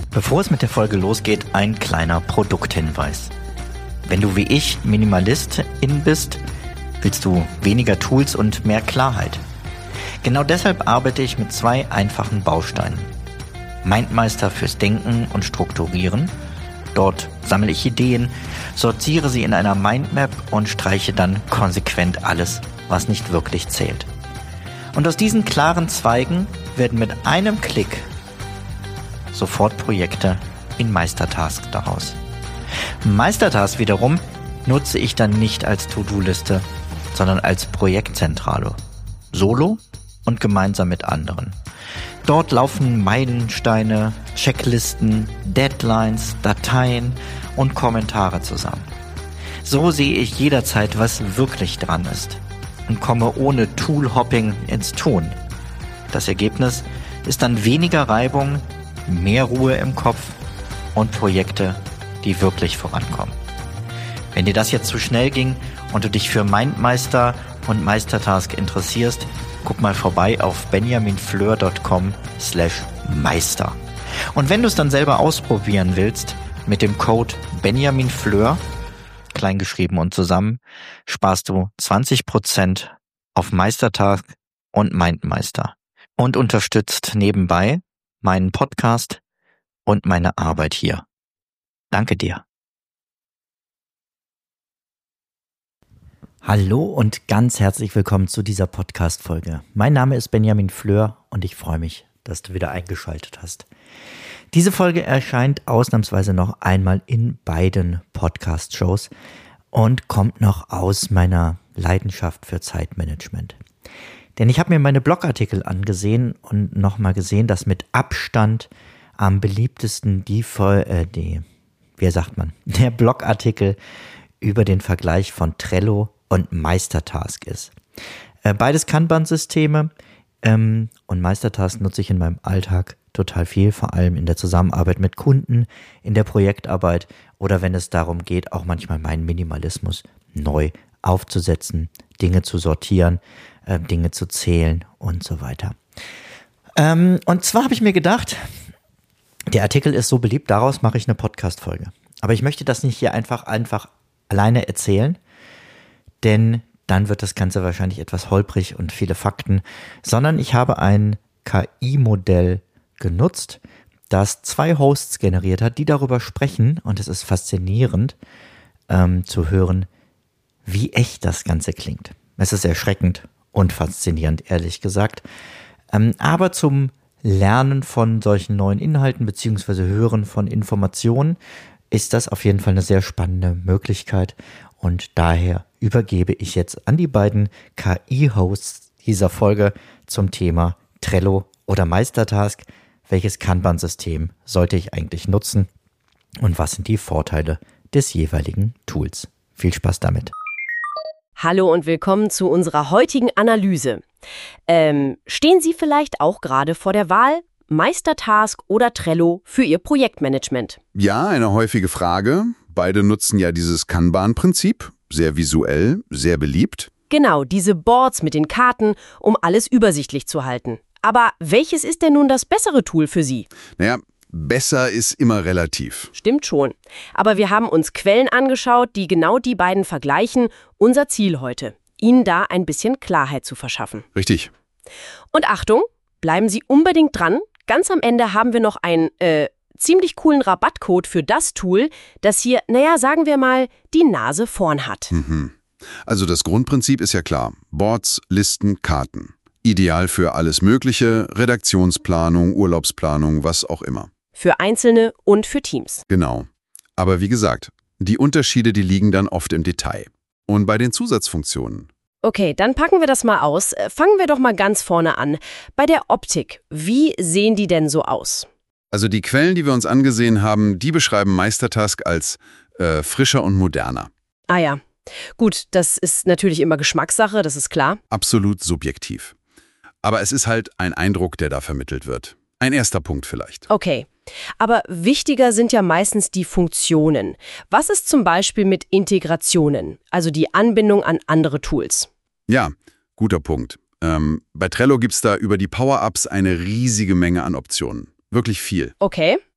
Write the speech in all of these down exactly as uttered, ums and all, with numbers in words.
Bevor es mit der Folge losgeht, ein kleiner Produkthinweis. Wenn du wie ich Minimalistin bist, willst du weniger Tools und mehr Klarheit. Genau deshalb arbeite ich mit zwei einfachen Bausteinen. MindMeister fürs Denken und Strukturieren. Dort sammle ich Ideen, sortiere sie in einer Mindmap und streiche dann konsequent alles, was nicht wirklich zählt. Und aus diesen klaren Zweigen werden mit einem Klick sofort Projekte in Meistertask daraus. Meistertask wiederum nutze ich dann nicht als To-Do-Liste, sondern als Projektzentrale. Solo und gemeinsam mit anderen. Dort laufen Meilensteine, Checklisten, Deadlines, Dateien und Kommentare zusammen. So sehe ich jederzeit, was wirklich dran ist und komme ohne Tool-Hopping ins Tun. Das Ergebnis ist dann weniger Reibung, mehr Ruhe im Kopf und Projekte, die wirklich vorankommen. Wenn dir das jetzt zu schnell ging und du dich für MindMeister und Meistertask interessierst, guck mal vorbei auf benjaminfleur.com slash meister. Und wenn du es dann selber ausprobieren willst, mit dem Code benjaminfleur, kleingeschrieben und zusammen, sparst du zwanzig Prozent auf Meistertask und MindMeister und unterstützt nebenbei meinen Podcast und meine Arbeit hier. Danke dir. Hallo und ganz herzlich willkommen zu dieser Podcast-Folge. Mein Name ist Benjamin Fleur und ich freue mich, dass du wieder eingeschaltet hast. Diese Folge erscheint ausnahmsweise noch einmal in beiden Podcast-Shows und kommt noch aus meiner Leidenschaft für Zeitmanagement. Denn ich habe mir meine Blogartikel angesehen und nochmal gesehen, dass mit Abstand am beliebtesten die, äh, die, wie sagt man, der Blogartikel über den Vergleich von Trello und Meistertask ist. Äh, beides Kanban-Systeme ähm, und Meistertask nutze ich in meinem Alltag total viel, vor allem in der Zusammenarbeit mit Kunden, in der Projektarbeit oder wenn es darum geht, auch manchmal meinen Minimalismus neu aufzusetzen, Dinge zu sortieren, äh, Dinge zu zählen und so weiter. Ähm, und zwar habe ich mir gedacht, der Artikel ist so beliebt, daraus mache ich eine Podcast-Folge. Aber ich möchte das nicht hier einfach, einfach alleine erzählen, denn dann wird das Ganze wahrscheinlich etwas holprig und viele Fakten, sondern ich habe ein K I-Modell genutzt, das zwei Hosts generiert hat, die darüber sprechen und es ist faszinierend ähm, zu hören, wie echt das Ganze klingt. Es ist erschreckend und faszinierend, ehrlich gesagt. Ähm, aber zum Lernen von solchen neuen Inhalten beziehungsweise Hören von Informationen ist das auf jeden Fall eine sehr spannende Möglichkeit und daher übergebe ich jetzt an die beiden K I-Hosts dieser Folge zum Thema Trello oder Meistertask. Welches Kanban-System sollte ich eigentlich nutzen und was sind die Vorteile des jeweiligen Tools? Viel Spaß damit. Hallo und willkommen zu unserer heutigen Analyse. Ähm, stehen Sie vielleicht auch gerade vor der Wahl, Meistertask oder Trello für Ihr Projektmanagement? Ja, eine häufige Frage. Beide nutzen ja dieses Kanban-Prinzip. Sehr visuell, sehr beliebt. Genau, diese Boards mit den Karten, um alles übersichtlich zu halten. Aber welches ist denn nun das bessere Tool für Sie? Naja, besser ist immer relativ. Stimmt schon. Aber wir haben uns Quellen angeschaut, die genau die beiden vergleichen. Unser Ziel heute, Ihnen da ein bisschen Klarheit zu verschaffen. Richtig. Und Achtung, bleiben Sie unbedingt dran. Ganz am Ende haben wir noch einen äh, ziemlich coolen Rabattcode für das Tool, das hier, naja, sagen wir mal, die Nase vorn hat. Mhm. Also das Grundprinzip ist ja klar. Boards, Listen, Karten. Ideal für alles Mögliche, Redaktionsplanung, Urlaubsplanung, was auch immer. Für Einzelne und für Teams. Genau. Aber wie gesagt, die Unterschiede, die liegen dann oft im Detail. Und bei den Zusatzfunktionen. Okay, dann packen wir das mal aus. Fangen wir doch mal ganz vorne an. Bei der Optik, wie sehen die denn so aus? Also die Quellen, die wir uns angesehen haben, die beschreiben Meistertask als äh, frischer und moderner. Ah ja, gut, das ist natürlich immer Geschmackssache, das ist klar. Absolut subjektiv. Aber es ist halt ein Eindruck, der da vermittelt wird. Ein erster Punkt vielleicht. Okay, aber wichtiger sind ja meistens die Funktionen. Was ist zum Beispiel mit Integrationen, also die Anbindung an andere Tools? Ja, guter Punkt. Ähm, bei Trello gibt es da über die Power-Ups eine riesige Menge an Optionen. Wirklich viel. Okay.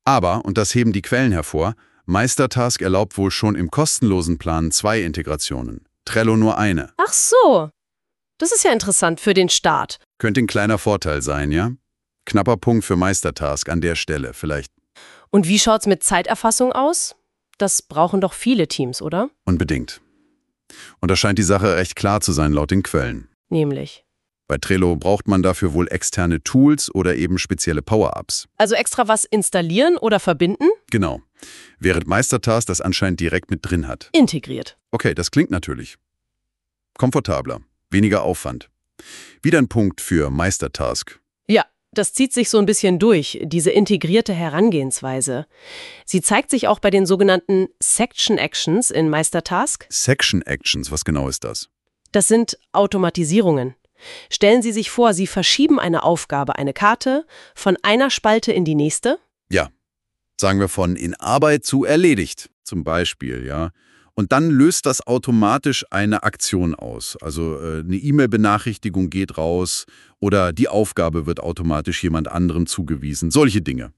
Aber, und das heben die Quellen hervor, Meistertask erlaubt wohl schon im kostenlosen Plan zwei Integrationen. Trello nur eine. Ach so. Das ist ja interessant für den Start. Könnte ein kleiner Vorteil sein, ja? Knapper Punkt für Meistertask an der Stelle, vielleicht. Und wie schaut's mit Zeiterfassung aus? Das brauchen doch viele Teams, oder? Unbedingt. Und da scheint die Sache recht klar zu sein laut den Quellen. Nämlich. Bei Trello braucht man dafür wohl externe Tools oder eben spezielle Power-Ups. Also extra was installieren oder verbinden? Genau. Während Meistertask das anscheinend direkt mit drin hat. Integriert. Okay, das klingt natürlich komfortabler, weniger Aufwand. Wieder ein Punkt für Meistertask. Ja, das zieht sich so ein bisschen durch, diese integrierte Herangehensweise. Sie zeigt sich auch bei den sogenannten Section Actions in Meistertask. Section Actions, was genau ist das? Das sind Automatisierungen. Stellen Sie sich vor, Sie verschieben eine Aufgabe, eine Karte, von einer Spalte in die nächste. Ja, sagen wir von in Arbeit zu erledigt, zum Beispiel, ja. Und dann löst das automatisch eine Aktion aus. Also äh, eine E-Mail-Benachrichtigung geht raus oder die Aufgabe wird automatisch jemand anderem zugewiesen. Solche Dinge.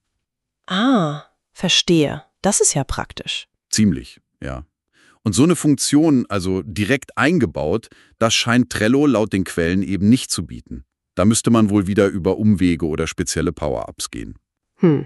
Ah, verstehe. Das ist ja praktisch. Ziemlich, ja. Und so eine Funktion, also direkt eingebaut, das scheint Trello laut den Quellen eben nicht zu bieten. Da müsste man wohl wieder über Umwege oder spezielle Power-Ups gehen. Hm.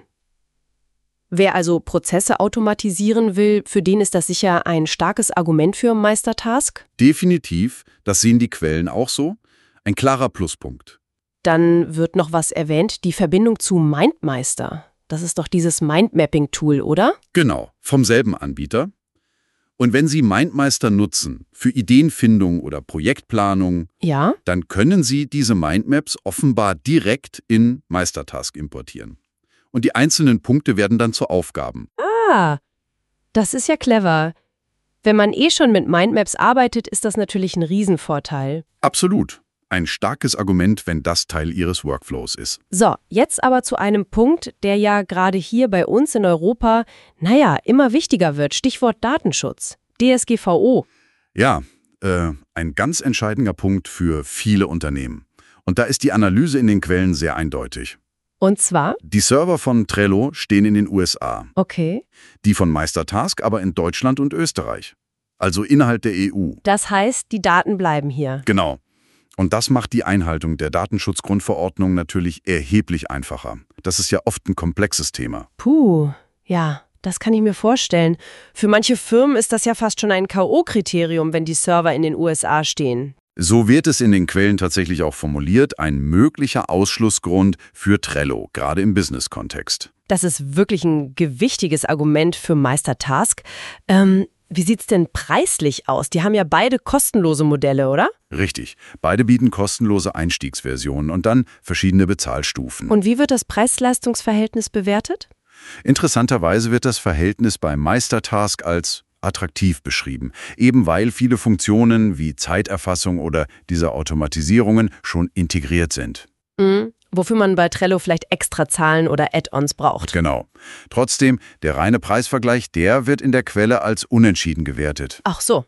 Wer also Prozesse automatisieren will, für den ist das sicher ein starkes Argument für Meistertask? Definitiv, das sehen die Quellen auch so. Ein klarer Pluspunkt. Dann wird noch was erwähnt, die Verbindung zu MindMeister. Das ist doch dieses Mindmapping-Tool, oder? Genau, vom selben Anbieter. Und wenn Sie MindMeister nutzen für Ideenfindung oder Projektplanung, Ja? dann können Sie diese Mindmaps offenbar direkt in Meistertask importieren. Und die einzelnen Punkte werden dann zu Aufgaben. Ah, das ist ja clever. Wenn man eh schon mit Mindmaps arbeitet, ist das natürlich ein Riesenvorteil. Absolut. Ein starkes Argument, wenn das Teil Ihres Workflows ist. So, jetzt aber zu einem Punkt, der ja gerade hier bei uns in Europa, naja, immer wichtiger wird. Stichwort Datenschutz. D S G V O. Ja, äh, ein ganz entscheidender Punkt für viele Unternehmen. Und da ist die Analyse in den Quellen sehr eindeutig. Und zwar? Die Server von Trello stehen in den U S A. Okay. Die von Meistertask aber in Deutschland und Österreich. Also innerhalb der E U. Das heißt, die Daten bleiben hier. Genau. Und das macht die Einhaltung der Datenschutzgrundverordnung natürlich erheblich einfacher. Das ist ja oft ein komplexes Thema. Puh, ja, das kann ich mir vorstellen. Für manche Firmen ist das ja fast schon ein K O-Kriterium, wenn die Server in den U S A stehen. So wird es in den Quellen tatsächlich auch formuliert, ein möglicher Ausschlussgrund für Trello, gerade im Business-Kontext. Das ist wirklich ein gewichtiges Argument für Meistertask. Ähm, wie sieht's denn preislich aus? Die haben ja beide kostenlose Modelle, oder? Richtig. Beide bieten kostenlose Einstiegsversionen und dann verschiedene Bezahlstufen. Und wie wird das Preis-Leistungs-Verhältnis bewertet? Interessanterweise wird das Verhältnis bei Meistertask als attraktiv beschrieben, eben weil viele Funktionen wie Zeiterfassung oder diese Automatisierungen schon integriert sind. Mhm. Wofür man bei Trello vielleicht extra Zahlen oder Add-ons braucht. Genau. Trotzdem, der reine Preisvergleich, der wird in der Quelle als unentschieden gewertet. Ach so.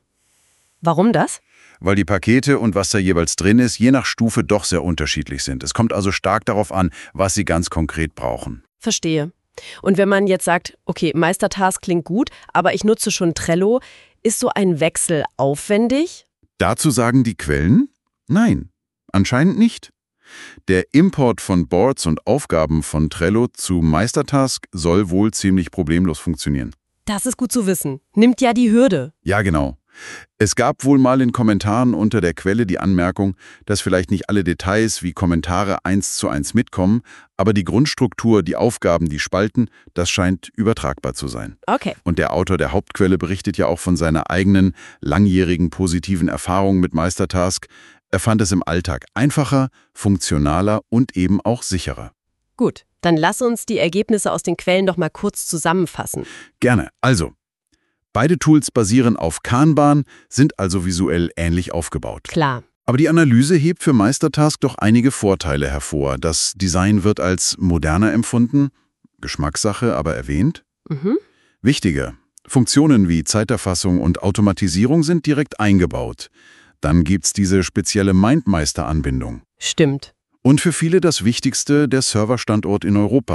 Warum das? Weil die Pakete und was da jeweils drin ist, je nach Stufe doch sehr unterschiedlich sind. Es kommt also stark darauf an, was Sie ganz konkret brauchen. Verstehe. Und wenn man jetzt sagt, okay, Meistertask klingt gut, aber ich nutze schon Trello, ist so ein Wechsel aufwendig? Dazu sagen die Quellen? Nein, anscheinend nicht. Der Import von Boards und Aufgaben von Trello zu Meistertask soll wohl ziemlich problemlos funktionieren. Das ist gut zu wissen. Nimmt ja die Hürde. Ja, genau. Es gab wohl mal in Kommentaren unter der Quelle die Anmerkung, dass vielleicht nicht alle Details wie Kommentare eins zu eins mitkommen, aber die Grundstruktur, die Aufgaben, die Spalten, das scheint übertragbar zu sein. Okay. Und der Autor der Hauptquelle berichtet ja auch von seiner eigenen, langjährigen positiven Erfahrung mit Meistertask. Er fand es im Alltag einfacher, funktionaler und eben auch sicherer. Gut, dann lass uns die Ergebnisse aus den Quellen doch mal kurz zusammenfassen. Gerne. Also, beide Tools basieren auf Kanban, sind also visuell ähnlich aufgebaut. Klar. Aber die Analyse hebt für Meistertask doch einige Vorteile hervor. Das Design wird als moderner empfunden, Geschmackssache, aber erwähnt. Mhm. Wichtiger, Funktionen wie Zeiterfassung und Automatisierung sind direkt eingebaut. Dann gibt's diese spezielle MindMeister-Anbindung. Stimmt. Und für viele das Wichtigste, der Serverstandort in Europa.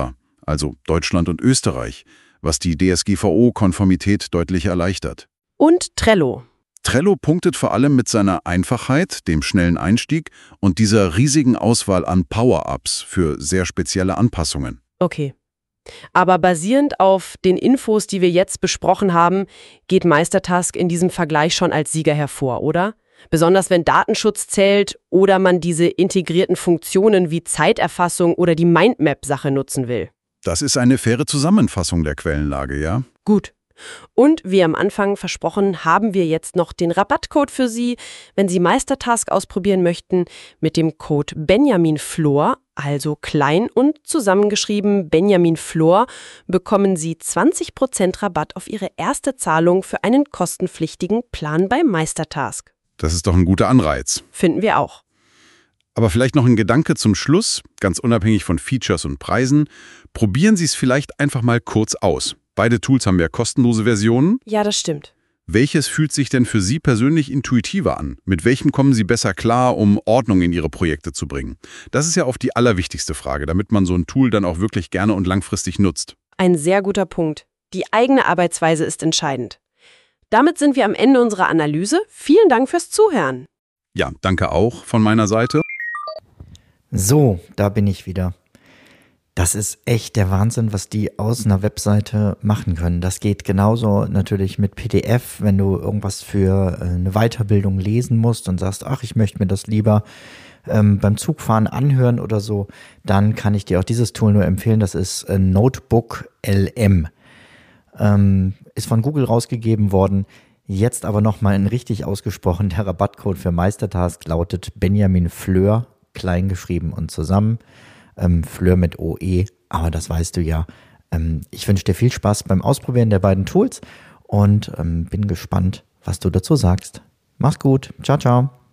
also Deutschland und Österreich, was die D S G V O-Konformität deutlich erleichtert. Und Trello. Trello punktet vor allem mit seiner Einfachheit, dem schnellen Einstieg und dieser riesigen Auswahl an Power-Ups für sehr spezielle Anpassungen. Okay. Aber basierend auf den Infos, die wir jetzt besprochen haben, geht Meistertask in diesem Vergleich schon als Sieger hervor, oder? Besonders wenn Datenschutz zählt oder man diese integrierten Funktionen wie Zeiterfassung oder die Mindmap-Sache nutzen will. Das ist eine faire Zusammenfassung der Quellenlage, ja? Gut. Und wie am Anfang versprochen, haben wir jetzt noch den Rabattcode für Sie, wenn Sie Meistertask ausprobieren möchten. Mit dem Code BenjaminFlor, also klein und zusammengeschrieben BenjaminFlor, bekommen Sie zwanzig Prozent Rabatt auf Ihre erste Zahlung für einen kostenpflichtigen Plan bei Meistertask. Das ist doch ein guter Anreiz. Finden wir auch. Aber vielleicht noch ein Gedanke zum Schluss, ganz unabhängig von Features und Preisen. Probieren Sie es vielleicht einfach mal kurz aus. Beide Tools haben ja kostenlose Versionen. Ja, das stimmt. Welches fühlt sich denn für Sie persönlich intuitiver an? Mit welchem kommen Sie besser klar, um Ordnung in Ihre Projekte zu bringen? Das ist ja oft die allerwichtigste Frage, damit man so ein Tool dann auch wirklich gerne und langfristig nutzt. Ein sehr guter Punkt. Die eigene Arbeitsweise ist entscheidend. Damit sind wir am Ende unserer Analyse. Vielen Dank fürs Zuhören. Ja, danke auch von meiner Seite. So, da bin ich wieder. Das ist echt der Wahnsinn, was die aus einer Webseite machen können. Das geht genauso natürlich mit P D F, wenn du irgendwas für eine Weiterbildung lesen musst und sagst, ach, ich möchte mir das lieber ähm, beim Zugfahren anhören oder so, dann kann ich dir auch dieses Tool nur empfehlen. Das ist äh, Notebook L M. Ähm, ist von Google rausgegeben worden. Jetzt aber nochmal ein richtig ausgesprochen. Der Rabattcode für Meistertask lautet BenjaminFleur, klein geschrieben und zusammen. Ähm, Fleur mit O E, aber das weißt du ja. Ähm, ich wünsche dir viel Spaß beim Ausprobieren der beiden Tools und ähm, bin gespannt, was du dazu sagst. Mach's gut. Ciao, ciao.